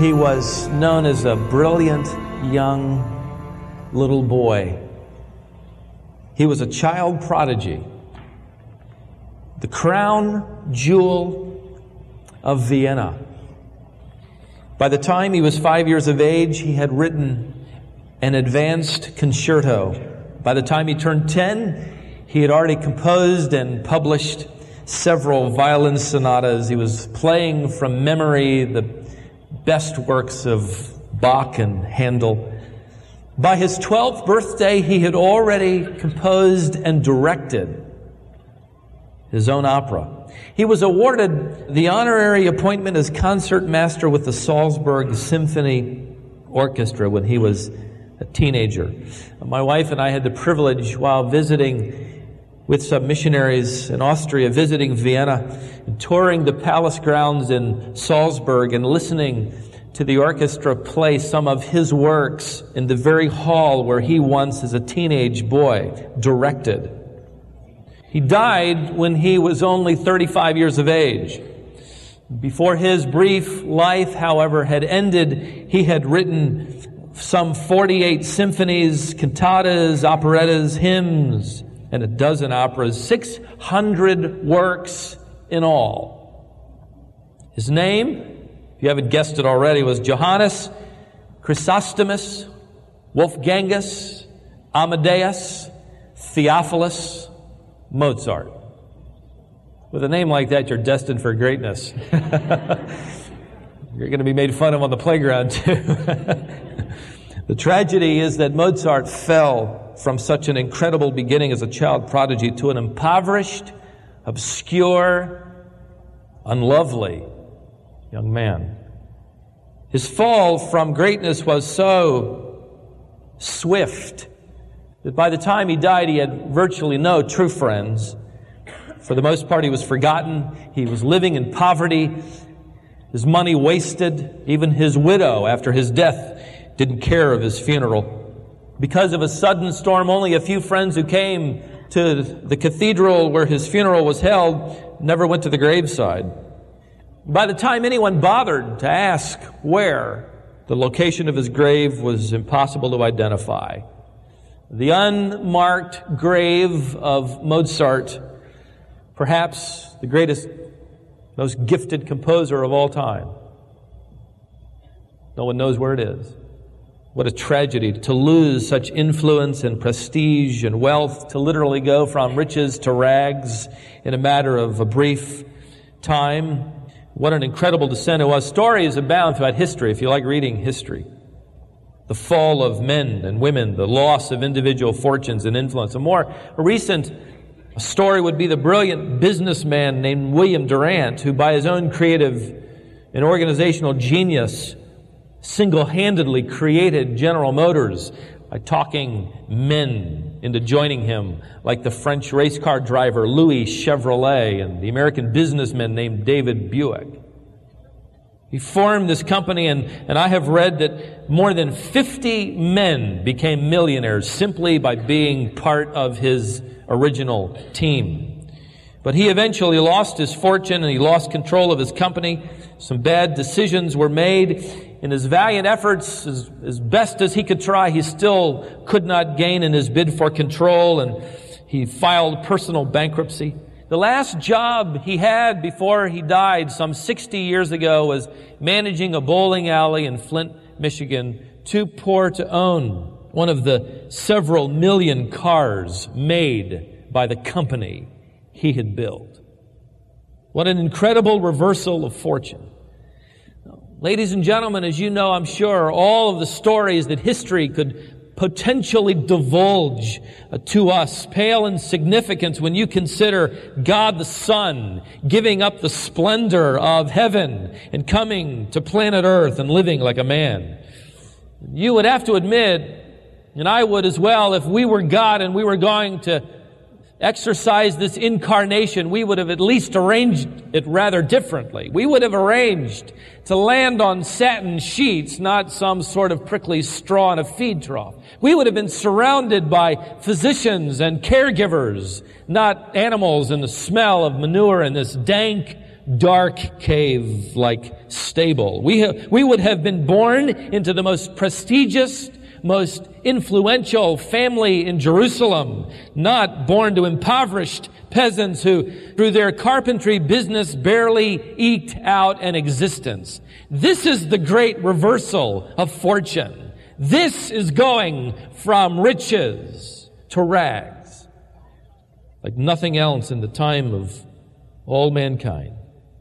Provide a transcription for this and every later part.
He was known as a brilliant young little boy. He was a child prodigy, the crown jewel of Vienna. By the time he was 5 years of age, he had written an advanced concerto. By the time he turned 10, he had already composed and published several violin sonatas. He was playing from memory the best works of Bach and Handel. By his 12th birthday, he had already composed and directed his own opera. He was awarded the honorary appointment as concertmaster with the Salzburg Symphony Orchestra when he was a teenager. My wife and I had the privilege, while visiting with some missionaries in Austria, visiting Vienna, and touring the palace grounds in Salzburg and listening to the orchestra play some of his works in the very hall where he once, as a teenage boy, directed. He died when he was only 35 years of age. Before his brief life, however, had ended, he had written some 48 symphonies, cantatas, operettas, hymns, and a dozen operas, 600 works in all. His name, if you haven't guessed it already, was Johannes Chrysostomus Wolfgangus Amadeus Theophilus Mozart. With a name like that, you're destined for greatness. You're going to be made fun of on the playground, too. The tragedy is that Mozart fell from such an incredible beginning as a child prodigy to an impoverished, obscure, unlovely young man. His fall from greatness was so swift that by the time he died, he had virtually no true friends. For the most part, he was forgotten. He was living in poverty. His money wasted. Even his widow, after his death, didn't care of his funeral. Because of a sudden storm, only a few friends who came to the cathedral where his funeral was held never went to the graveside. By the time anyone bothered to ask where, the location of his grave was impossible to identify. The unmarked grave of Mozart, perhaps the greatest, most gifted composer of all time. No one knows where it is. What a tragedy to lose such influence and prestige and wealth, to literally go from riches to rags in a matter of a brief time. What an incredible descent it was. Stories abound throughout history, if you like reading history. The fall of men and women, the loss of individual fortunes and influence. A more recent story would be the brilliant businessman named William Durant, who by his own creative and organizational genius single-handedly created General Motors by talking men into joining him, like the French race car driver Louis Chevrolet and the American businessman named David Buick. He formed this company, and I have read that more than 50 men became millionaires simply by being part of his original team. But he eventually lost his fortune and he lost control of his company. Some bad decisions were made. In his valiant efforts, as best as he could try, he still could not gain in his bid for control, and he filed personal bankruptcy. The last job he had before he died some 60 years ago was managing a bowling alley in Flint, Michigan, too poor to own one of the several million cars made by the company he had built. What an incredible reversal of fortune. Ladies and gentlemen, as you know, I'm sure, all of the stories that history could potentially divulge to us pale in significance when you consider God the Son giving up the splendor of heaven and coming to planet Earth and living like a man. You would have to admit, and I would as well, if we were God and we were going to exercise this incarnation, we would have at least arranged it rather differently. We would have arranged to land on satin sheets, not some sort of prickly straw in a feed trough. We would have been surrounded by physicians and caregivers, not animals and the smell of manure in this dank dark cave-like stable. We would have been born into the most prestigious, most influential family in Jerusalem, not born to impoverished peasants who, through their carpentry business, barely eked out an existence. This is the great reversal of fortune. This is going from riches to rags, like nothing else in the time of all mankind.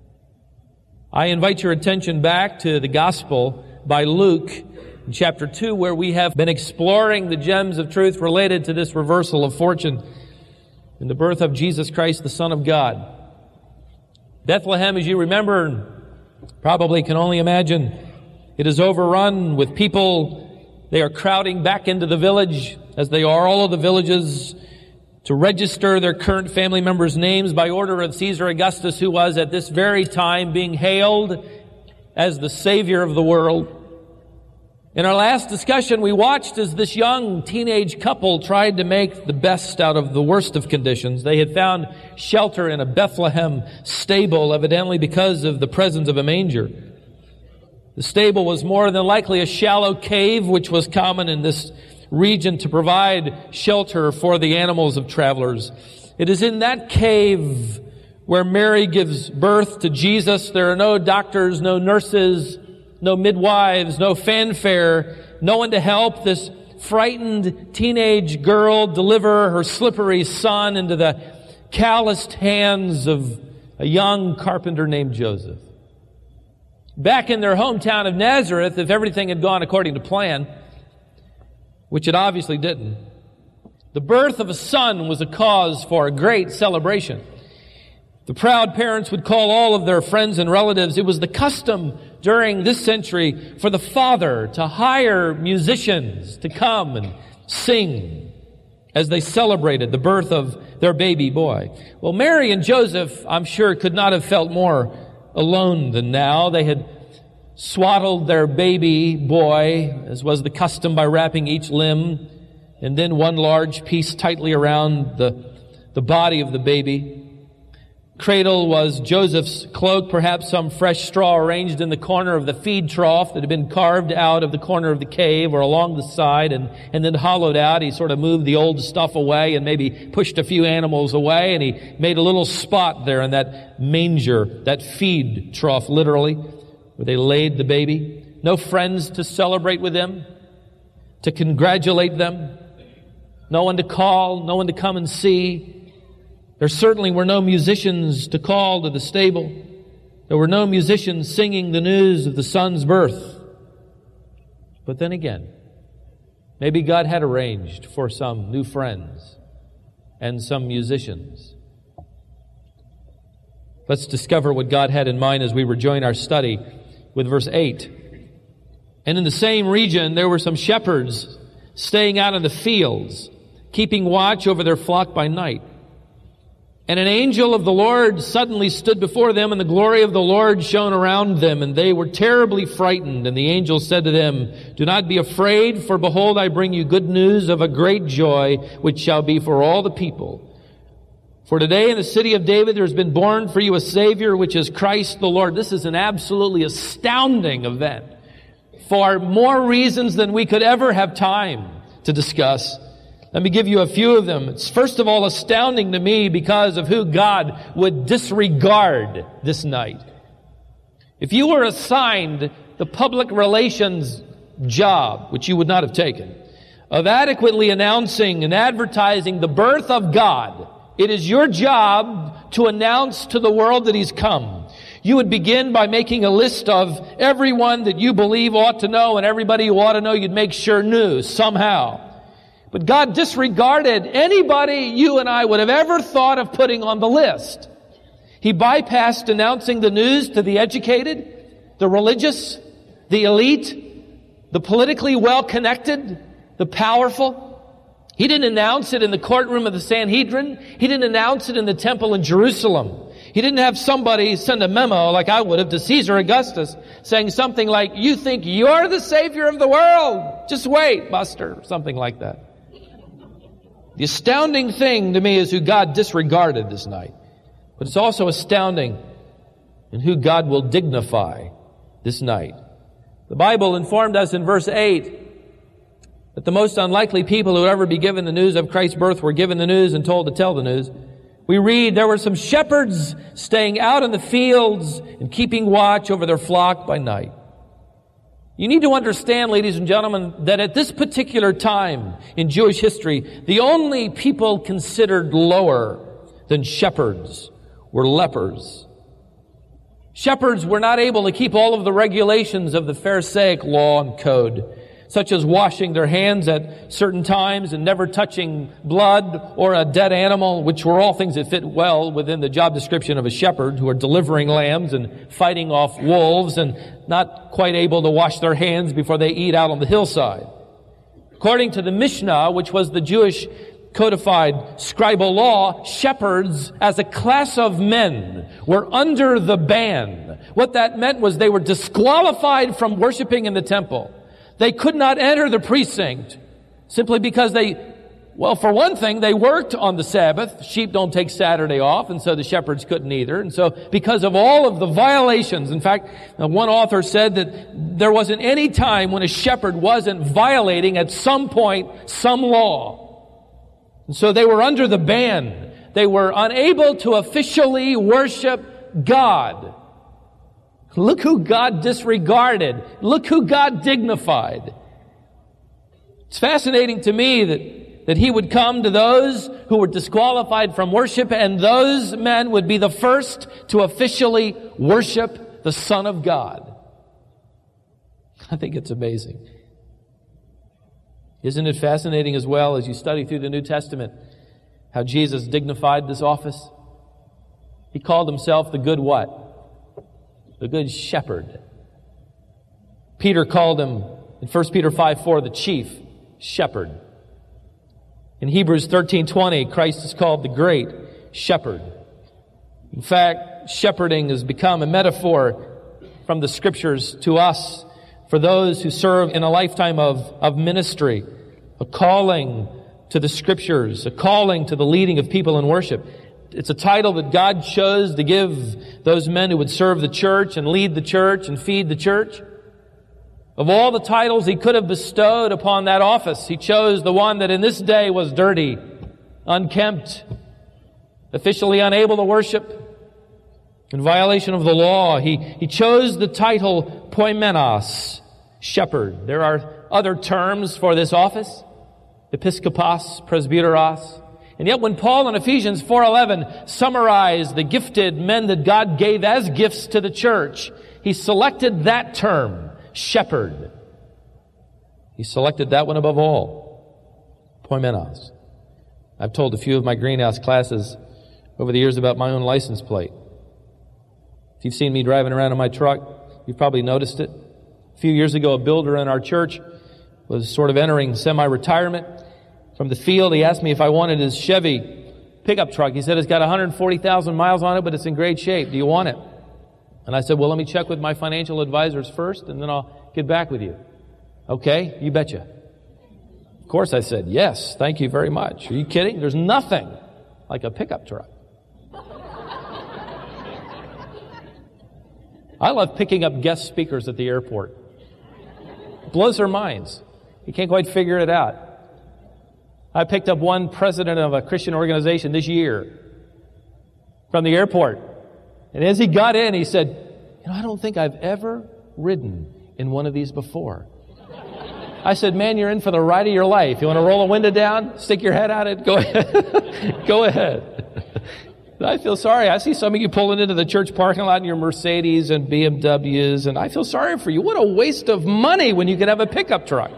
I invite your attention back to the Gospel by Luke, in chapter 2, where we have been exploring the gems of truth related to this reversal of fortune in the birth of Jesus Christ, the Son of God. Bethlehem, as you remember, probably can only imagine, it is overrun with people. They are crowding back into the village, as they are all of the villages, to register their current family members' names by order of Caesar Augustus, who was at this very time being hailed as the Savior of the world. In our last discussion, we watched as this young teenage couple tried to make the best out of the worst of conditions. They had found shelter in a Bethlehem stable, evidently because of the presence of a manger. The stable was more than likely a shallow cave, which was common in this region to provide shelter for the animals of travelers. It is in that cave where Mary gives birth to Jesus. There are no doctors, no nurses, no midwives, no fanfare, no one to help this frightened teenage girl deliver her slippery son into the calloused hands of a young carpenter named Joseph. Back in their hometown of Nazareth, if everything had gone according to plan, which it obviously didn't, the birth of a son was a cause for a great celebration. The proud parents would call all of their friends and relatives. It was the custom during this century for the father to hire musicians to come and sing as they celebrated the birth of their baby boy. Well, Mary and Joseph, I'm sure, could not have felt more alone than now. They had swaddled their baby boy, as was the custom, by wrapping each limb and then one large piece tightly around the body of the baby. Cradle was Joseph's cloak, perhaps some fresh straw arranged in the corner of the feed trough that had been carved out of the corner of the cave or along the side and then hollowed out. He sort of moved the old stuff away and maybe pushed a few animals away, and he made a little spot there in that manger, that feed trough, literally, where they laid the baby. No friends to celebrate with them, to congratulate them, no one to call, no one to come and see. There certainly were no musicians to call to the stable. There were no musicians singing the news of the son's birth. But then again, maybe God had arranged for some new friends and some musicians. Let's discover what God had in mind as we rejoin our study with verse 8. And in the same region there were some shepherds staying out in the fields, keeping watch over their flock by night. And an angel of the Lord suddenly stood before them, and the glory of the Lord shone around them, and they were terribly frightened. And the angel said to them, "Do not be afraid, for behold, I bring you good news of a great joy, which shall be for all the people. For today in the city of David there has been born for you a Savior, which is Christ the Lord." This is an absolutely astounding event, for more reasons than we could ever have time to discuss. Let me give you a few of them. It's first of all astounding to me because of who God would disregard this night. If you were assigned the public relations job, which you would not have taken, of adequately announcing and advertising the birth of God, it is your job to announce to the world that He's come. You would begin by making a list of everyone that you believe ought to know, and everybody who ought to know you'd make sure knew somehow. But God disregarded anybody you and I would have ever thought of putting on the list. He bypassed announcing the news to the educated, the religious, the elite, the politically well-connected, the powerful. He didn't announce it in the courtroom of the Sanhedrin. He didn't announce it in the temple in Jerusalem. He didn't have somebody send a memo like I would have to Caesar Augustus saying something like, "You think you're the Savior of the world? Just wait, Buster," or something like that. The astounding thing to me is who God disregarded this night. But it's also astounding and who God will dignify this night. The Bible informed us in verse 8 that the most unlikely people who would ever be given the news of Christ's birth were given the news and told to tell the news. We read, there were some shepherds staying out in the fields and keeping watch over their flock by night. You need to understand, ladies and gentlemen, that at this particular time in Jewish history, the only people considered lower than shepherds were lepers. Shepherds were not able to keep all of the regulations of the Pharisaic law and code, such as washing their hands at certain times and never touching blood or a dead animal, which were all things that fit well within the job description of a shepherd, who are delivering lambs and fighting off wolves and not quite able to wash their hands before they eat out on the hillside. According to the Mishnah, which was the Jewish codified scribal law, shepherds as a class of men were under the ban. What that meant was they were disqualified from worshiping in the temple. They could not enter the precinct simply because for one thing, they worked on the Sabbath. Sheep don't take Saturday off, and so the shepherds couldn't either. And so because of all of the violations, in fact, one author said that there wasn't any time when a shepherd wasn't violating at some point some law. And so they were under the ban. They were unable to officially worship God. Look who God disregarded. Look who God dignified. It's fascinating to me that He would come to those who were disqualified from worship, and those men would be the first to officially worship the Son of God. I think it's amazing. Isn't it fascinating as well, as you study through the New Testament, how Jesus dignified this office? He called Himself the good what? The good shepherd. Peter called Him, in 1 Peter 5:4, the chief shepherd. In Hebrews 13:20, Christ is called the great shepherd. In fact, shepherding has become a metaphor from the Scriptures to us for those who serve in a lifetime of ministry, a calling to the Scriptures, a calling to the leading of people in worship. It's a title that God chose to give those men who would serve the church and lead the church and feed the church. Of all the titles He could have bestowed upon that office, He chose the one that in this day was dirty, unkempt, officially unable to worship, in violation of the law. He chose the title poimenos, shepherd. There are other terms for this office: episkopos, presbyteros. And yet when Paul in Ephesians 4:11 summarized the gifted men that God gave as gifts to the church, he selected that term, shepherd. He selected that one above all, poimenos. I've told a few of my greenhouse classes over the years about my own license plate. If you've seen me driving around in my truck, you've probably noticed it. A few years ago, a builder in our church was sort of entering semi-retirement. From the field, he asked me if I wanted his Chevy pickup truck. He said, it's got 140,000 miles on it, but it's in great shape. Do you want it? And I said, well, let me check with my financial advisors first, and then I'll get back with you. Okay, you betcha. Of course, I said, yes, thank you very much. Are you kidding? There's nothing like a pickup truck. I love picking up guest speakers at the airport. It blows their minds. You can't quite figure it out. I picked up one president of a Christian organization this year from the airport. And as he got in, he said, I don't think I've ever ridden in one of these before. I said, man, you're in for the ride of your life. You want to roll a window down? Stick your head out it? Go ahead. Go ahead. I feel sorry. I see some of you pulling into the church parking lot in your Mercedes and BMWs, and I feel sorry for you. What a waste of money when you could have a pickup truck.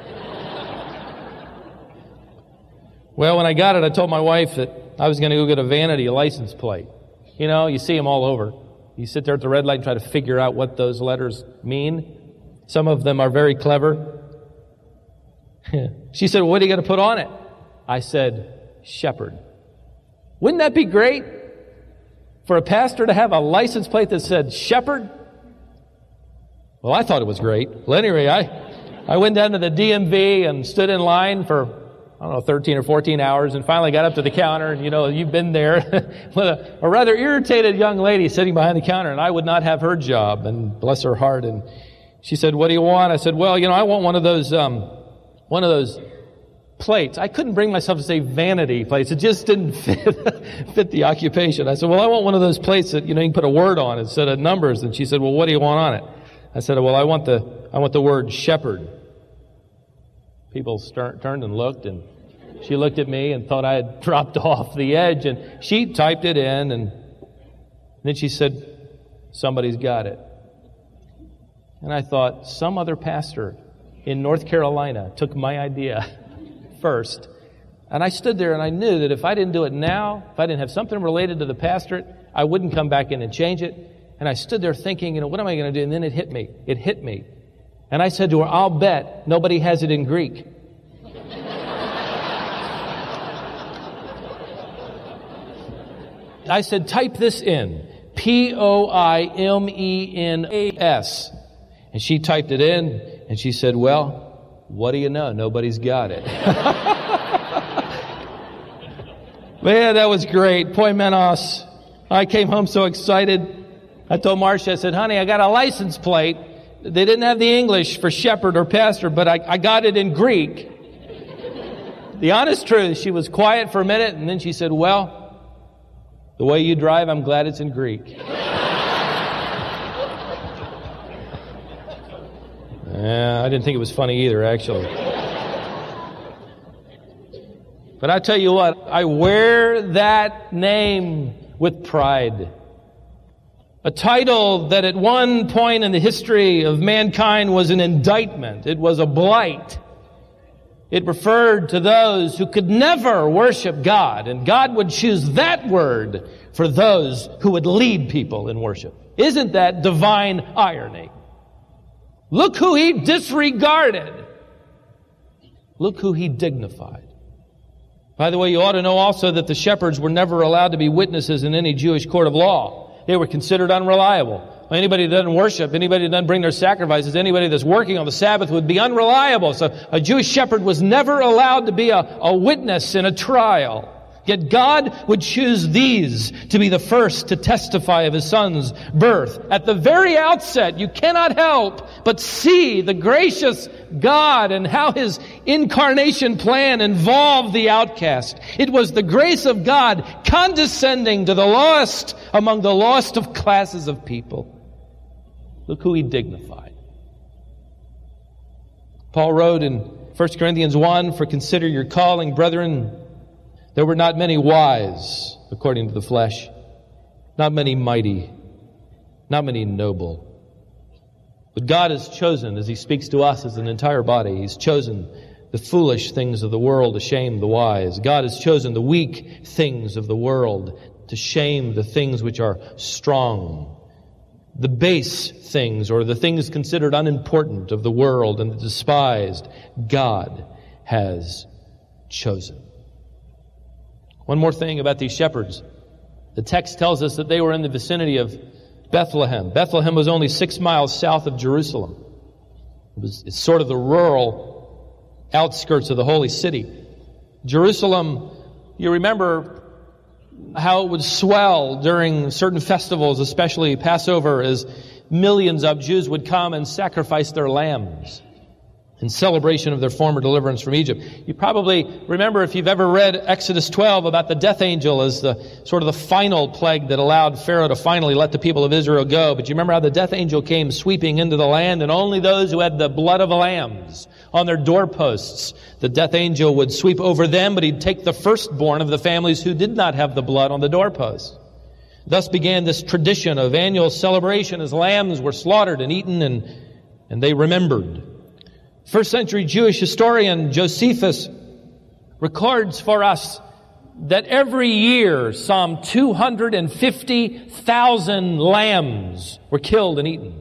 Well, when I got it, I told my wife that I was going to go get a vanity license plate. You know, you see them all over. You sit there at the red light and try to figure out what those letters mean. Some of them are very clever. She said, well, what are you going to put on it? I said, shepherd. Wouldn't that be great for a pastor to have a license plate that said shepherd? Well, I thought it was great. Well, anyway, I went down to the DMV and stood in line for 13 or 14 hours, and finally got up to the counter, and you've been there with a rather irritated young lady sitting behind the counter, and I would not have her job, and bless her heart. And she said, "What do you want?" I said, "Well, I want one of those plates." I couldn't bring myself to say vanity plates. It just didn't fit the occupation. I said, "Well, I want one of those plates that, you can put a word on instead of numbers." And she said, "Well, what do you want on it?" I said, "Well, I want the word shepherd." People turned and looked, and she looked at me and thought I had dropped off the edge, and she typed it in, and then she said, "Somebody's got it." And I thought, some other pastor in North Carolina took my idea first. And I stood there and I knew that if I didn't do it now, if I didn't have something related to the pastorate, I wouldn't come back in and change it. And I stood there thinking, what am I going to do? And then it hit me. It hit me. And I said to her, "I'll bet nobody has it in Greek." I said, "Type this in. Poimenas." And she typed it in, and she said, "Well, what do you know? Nobody's got it." Man, that was great. Poimenos. I came home so excited. I told Marcia, I said, "Honey, I got a license plate. They didn't have the English for shepherd or pastor, but I got it in Greek." The honest truth, she was quiet for a minute, and then she said, "Well, the way you drive, I'm glad it's in Greek." I didn't think it was funny either, actually. But I tell you what, I wear that name with pride. A title that at one point in the history of mankind was an indictment. It was a blight. It referred to those who could never worship God, and God would choose that word for those who would lead people in worship. Isn't that divine irony? Look who he disregarded. Look who he dignified. By the way, you ought to know also that the shepherds were never allowed to be witnesses in any Jewish court of law. They were considered unreliable. Anybody that doesn't worship, anybody that doesn't bring their sacrifices, anybody that's working on the Sabbath would be unreliable. So a Jewish shepherd was never allowed to be a witness in a trial. Yet God would choose these to be the first to testify of His Son's birth. At the very outset, you cannot help but see the gracious God and how His incarnation plan involved the outcast. It was the grace of God condescending to the lost among the lost of classes of people. Look who He dignified. Paul wrote in 1 Corinthians 1, "For consider your calling, brethren. There were not many wise, according to the flesh, not many mighty, not many noble. But God has chosen," as He speaks to us as an entire body, He's chosen the foolish things of the world to shame the wise. God has chosen the weak things of the world to shame the things which are strong. The base things, or the things considered unimportant of the world and the despised, God has chosen. One more thing about these shepherds. The text tells us that they were in the vicinity of Bethlehem. Bethlehem was only 6 miles south of Jerusalem. It's sort of the rural outskirts of the holy city. Jerusalem, you remember how it would swell during certain festivals, especially Passover, as millions of Jews would come and sacrifice their lambs in celebration of their former deliverance from Egypt. You probably remember, if you've ever read Exodus 12, about the death angel as the sort of the final plague that allowed Pharaoh to finally let the people of Israel go. But you remember how the death angel came sweeping into the land, and only those who had the blood of lambs on their doorposts, the death angel would sweep over them, but he'd take the firstborn of the families who did not have the blood on the doorposts. Thus began this tradition of annual celebration as lambs were slaughtered and eaten, and they remembered. First century Jewish historian Josephus records for us that every year some 250,000 lambs were killed and eaten.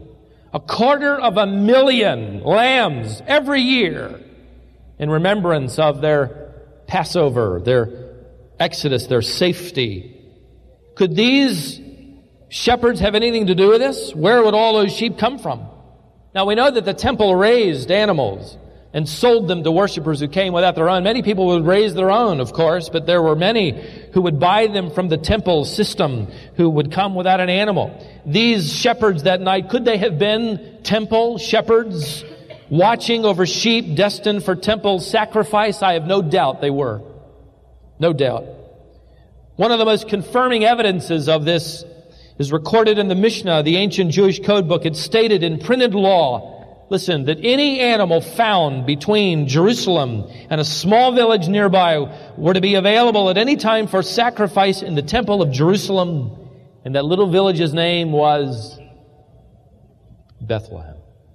250,000 lambs every year in remembrance of their Passover, their Exodus, their safety. Could these shepherds have anything to do with this? Where would all those sheep come from? Now, we know that the temple raised animals. and sold them to worshipers who came without their own. Many people would raise their own, of course, but there were many who would buy them from the temple system, who would come without an animal. These shepherds that night, could they have been temple shepherds watching over sheep destined for temple sacrifice? I have no doubt they were. No doubt. One of the most confirming evidences of this is recorded in the Mishnah, the ancient Jewish code book. It's stated in printed law, listen, that any animal found between Jerusalem and a small village nearby were to be available at any time for sacrifice in the temple of Jerusalem. And that little village's name was Bethlehem.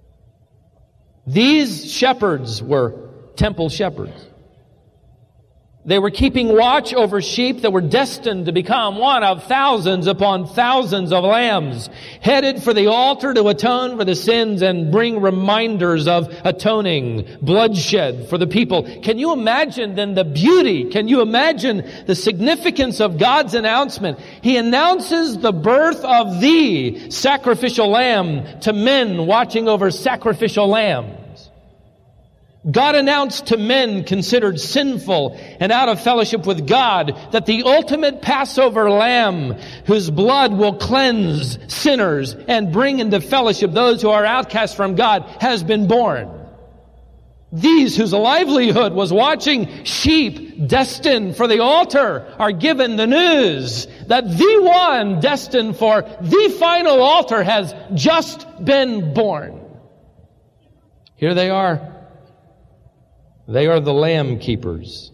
These shepherds were temple shepherds. They were keeping watch over sheep that were destined to become one of thousands upon thousands of lambs, headed for the altar to atone for the sins and bring reminders of atoning, bloodshed for the people. Can you imagine then the beauty? Can you imagine the significance of God's announcement? He announces the birth of the sacrificial lamb to men watching over sacrificial lambs. God announced to men considered sinful and out of fellowship with God that the ultimate Passover lamb, whose blood will cleanse sinners and bring into fellowship those who are outcast from God, has been born. These whose livelihood was watching sheep destined for the altar are given the news that the one destined for the final altar has just been born. Here they are. They are the lamb keepers.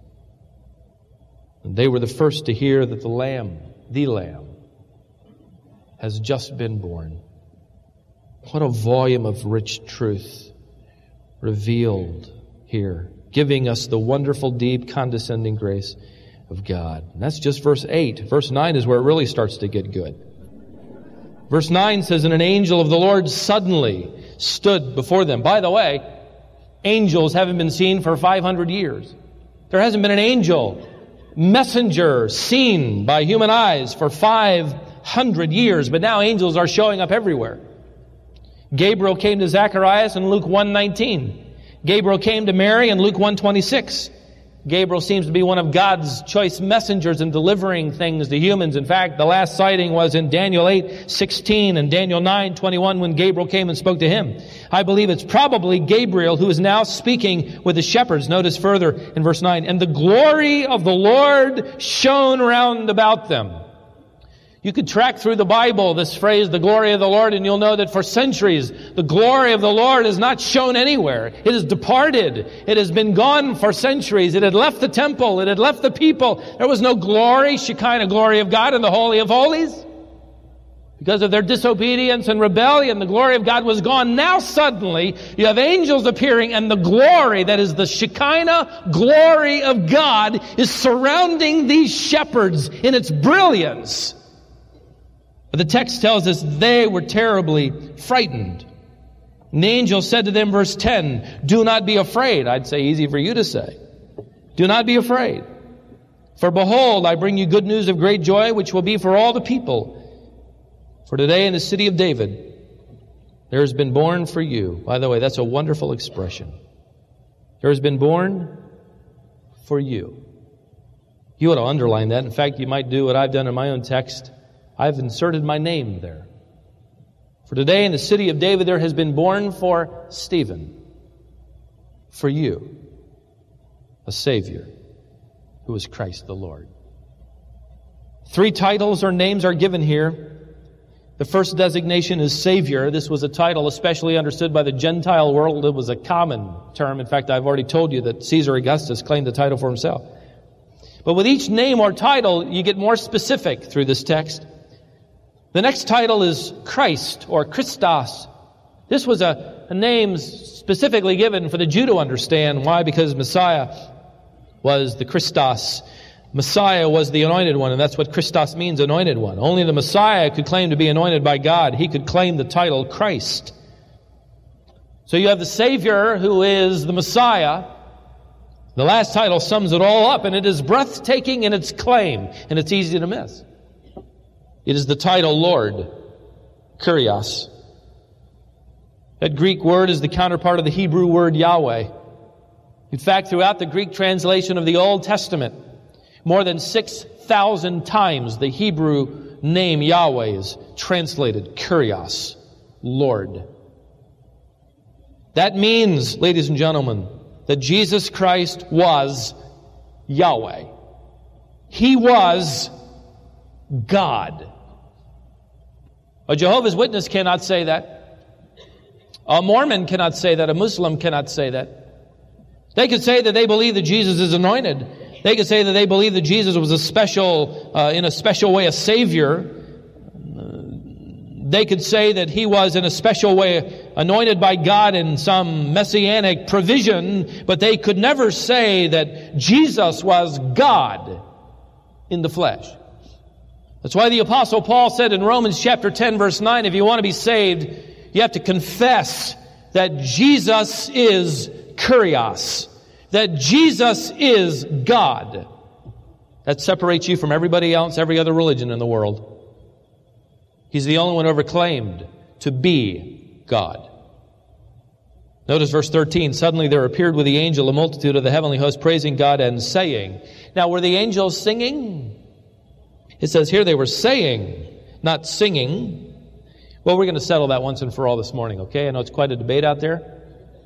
And they were the first to hear that the Lamb, has just been born. What a volume of rich truth revealed here, giving us the wonderful, deep, condescending grace of God. And that's just verse 8. Verse 9 is where it really starts to get good. Verse 9 says, "And an angel of the Lord suddenly stood before them." By the way, angels haven't been seen for 500 years. There hasn't been an angel, messenger, seen by human eyes for 500 years. But now angels are showing up everywhere. Gabriel came to Zacharias in Luke 1:19. Gabriel came to Mary in Luke 1:26. Gabriel seems to be one of God's choice messengers in delivering things to humans. In fact, the last sighting was in Daniel 8:16 and Daniel 9:21 when Gabriel came and spoke to him. I believe it's probably Gabriel who is now speaking with the shepherds. Notice further in verse 9, "And the glory of the Lord shone round about them." You could track through the Bible this phrase, the glory of the Lord, and you'll know that for centuries, the glory of the Lord is not shown anywhere. It has departed. It has been gone for centuries. It had left the temple. It had left the people. There was no glory, Shekinah glory of God in the Holy of Holies. Because of their disobedience and rebellion, the glory of God was gone. Now suddenly, you have angels appearing, and the glory, that is the Shekinah glory of God, is surrounding these shepherds in its brilliance. But the text tells us they were terribly frightened. And the angel said to them, verse 10, "Do not be afraid." I'd say easy for you to say. "Do not be afraid. For behold, I bring you good news of great joy, which will be for all the people. For today in the city of David, there has been born for you." By the way, that's a wonderful expression. There has been born for you. You ought to underline that. In fact, you might do what I've done in my own text. I've inserted my name there. For today in the city of David there has been born for Stephen, for you, a Savior who is Christ the Lord. 3 titles or names are given here. The first designation is Savior. This was a title especially understood by the Gentile world. It was a common term. In fact, I've already told you that Caesar Augustus claimed the title for himself. But with each name or title, you get more specific through this text. The next title is Christ or Christos. This was a name specifically given for the Jew to understand. Why? Because Messiah was the Christos. Messiah was the anointed one, and that's what Christos means, anointed one. Only the Messiah could claim to be anointed by God. He could claim the title Christ. So you have the Savior who is the Messiah. The last title sums it all up, and it is breathtaking in its claim, and it's easy to miss. It is the title Lord, Kyrios. That Greek word is the counterpart of the Hebrew word Yahweh. In fact, throughout the Greek translation of the Old Testament, more than 6,000 times the Hebrew name Yahweh is translated Kyrios, Lord. That means, ladies and gentlemen, that Jesus Christ was Yahweh. He was God. A Jehovah's Witness cannot say that. A Mormon cannot say that. A Muslim cannot say that. They could say that they believe that Jesus is anointed. They could say that they believe that Jesus was in a special way, a Savior. They could say that He was in a special way anointed by God in some messianic provision, but they could never say that Jesus was God in the flesh. That's why the Apostle Paul said in Romans chapter 10, verse 9, if you want to be saved, you have to confess that Jesus is Kyrios, that Jesus is God. That separates you from everybody else, every other religion in the world. He's the only one who ever claimed to be God. Notice verse 13. Suddenly there appeared with the angel a multitude of the heavenly host praising God and saying. Now, were the angels singing? It says here they were saying, not singing. Well, we're going to settle that once and for all this morning, okay? I know it's quite a debate out there.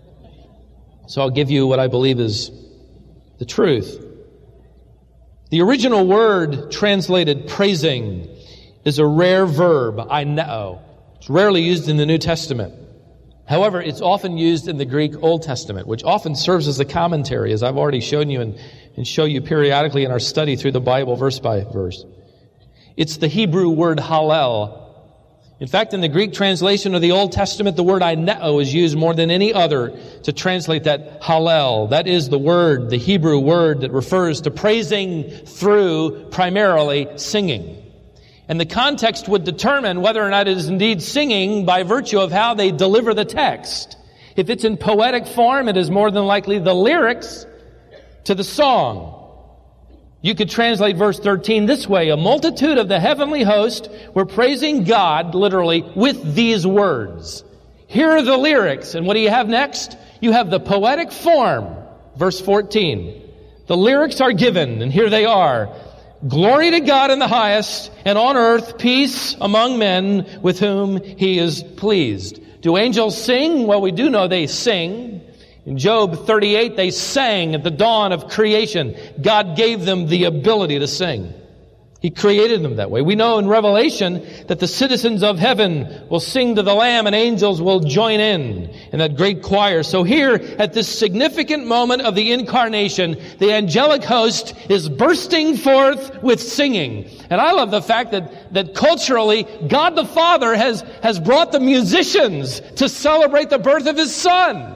So I'll give you what I believe is the truth. The original word translated praising is a rare verb, aineo. It's rarely used in the New Testament. However, it's often used in the Greek Old Testament, which often serves as a commentary, as I've already shown you and show you periodically in our study through the Bible, verse by verse. It's the Hebrew word hallel. In fact, in the Greek translation of the Old Testament, the word aineo is used more than any other to translate that hallel. That is the word, the Hebrew word that refers to praising through primarily singing. And the context would determine whether or not it is indeed singing by virtue of how they deliver the text. If it's in poetic form, it is more than likely the lyrics to the song. You could translate verse 13 this way. A multitude of the heavenly host were praising God, literally, with these words. Here are the lyrics. And what do you have next? You have the poetic form. Verse 14. The lyrics are given, and here they are. Glory to God in the highest, and on earth peace among men with whom He is pleased. Do angels sing? Well, we do know they sing. In Job 38, they sang at the dawn of creation. God gave them the ability to sing. He created them that way. We know in Revelation that the citizens of heaven will sing to the Lamb and angels will join in that great choir. So here, at this significant moment of the incarnation, the angelic host is bursting forth with singing. And I love the fact that culturally, God the Father has brought the musicians to celebrate the birth of His Son.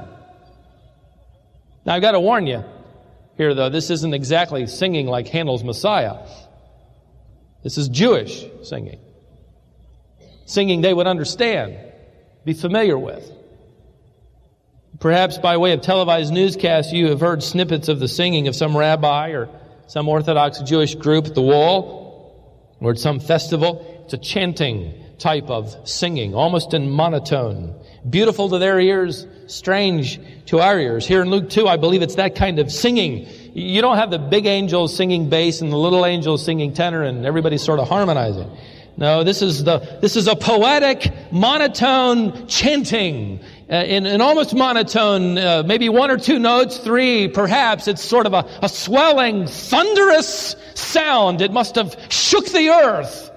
Now, I've got to warn you here, though, this isn't exactly singing like Handel's Messiah. This is Jewish singing. Singing they would understand, be familiar with. Perhaps by way of televised newscasts, you have heard snippets of the singing of some rabbi or some Orthodox Jewish group at the wall or at some festival. It's a chanting type of singing, almost in monotone. Beautiful to their ears, strange to our ears. Here in Luke 2, I believe it's that kind of singing. You don't have the big angels singing bass and the little angels singing tenor and everybody sort of harmonizing. No, this is a poetic, monotone chanting. In almost monotone, maybe one or two notes, three, perhaps. It's sort of a swelling, thunderous sound. It must have shook the earth.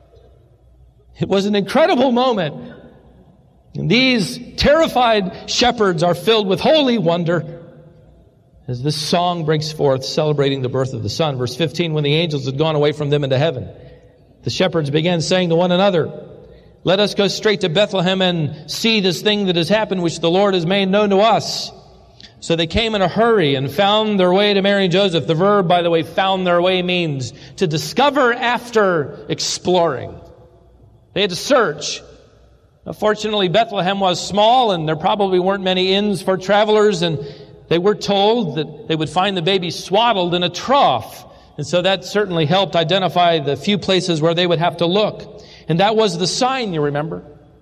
It was an incredible moment. And these terrified shepherds are filled with holy wonder as this song breaks forth, celebrating the birth of the Son. Verse 15, when the angels had gone away from them into heaven, the shepherds began saying to one another, let us go straight to Bethlehem and see this thing that has happened, which the Lord has made known to us. So they came in a hurry and found their way to Mary and Joseph. The verb, by the way, found their way means to discover after exploring. They had to search. Now, fortunately, Bethlehem was small and there probably weren't many inns for travelers, and they were told that they would find the baby swaddled in a trough. And so that certainly helped identify the few places where they would have to look. And that was the sign, you remember.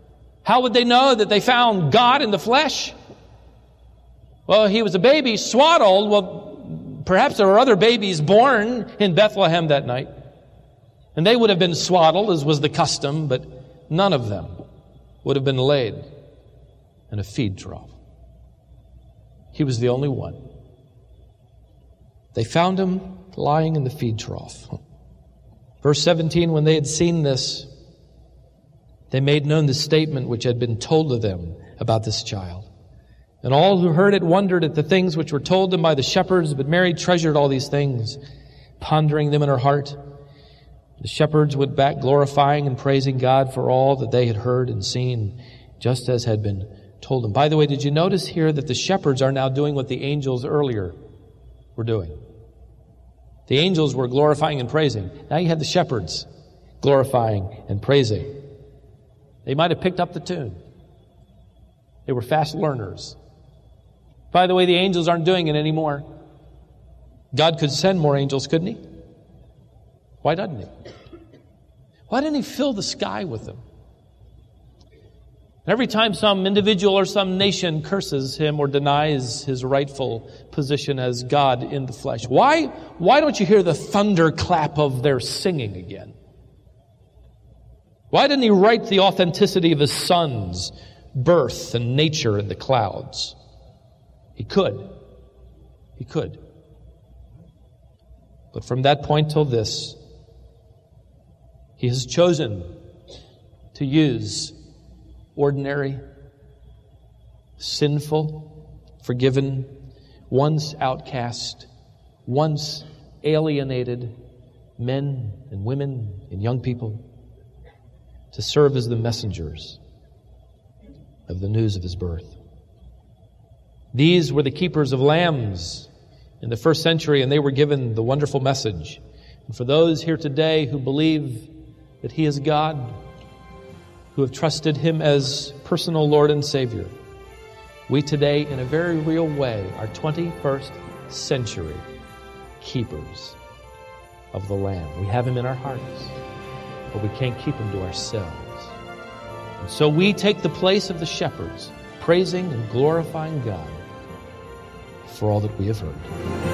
How would they know that they found God in the flesh? Well, he was a baby swaddled. Well, perhaps there were other babies born in Bethlehem that night. And they would have been swaddled, as was the custom, but none of them would have been laid in a feed trough. He was the only one. They found him lying in the feed trough. Verse 17, when they had seen this, they made known the statement which had been told to them about this child. And all who heard it wondered at the things which were told them by the shepherds, but Mary treasured all these things, pondering them in her heart. The shepherds went back glorifying and praising God for all that they had heard and seen, just as had been told them. By the way, did you notice here that the shepherds are now doing what the angels earlier were doing? The angels were glorifying and praising. Now you have the shepherds glorifying and praising. They might have picked up the tune. They were fast learners. By the way, the angels aren't doing it anymore. God could send more angels, couldn't he? Why doesn't he? Why didn't he fill the sky with them? Every time some individual or some nation curses him or denies his rightful position as God in the flesh, why don't you hear the thunderclap of their singing again? Why didn't he write the authenticity of his son's birth and nature in the clouds? He could. He could. But from that point till this, he has chosen to use ordinary, sinful, forgiven, once outcast, once alienated men and women and young people to serve as the messengers of the news of his birth. These were the keepers of lambs in the first century, and they were given the wonderful message. And for those here today who believe that he is God, who have trusted him as personal Lord and Savior, we today, in a very real way, are 21st century keepers of the Lamb. We have him in our hearts, but we can't keep him to ourselves. And so we take the place of the shepherds, praising and glorifying God for all that we have heard.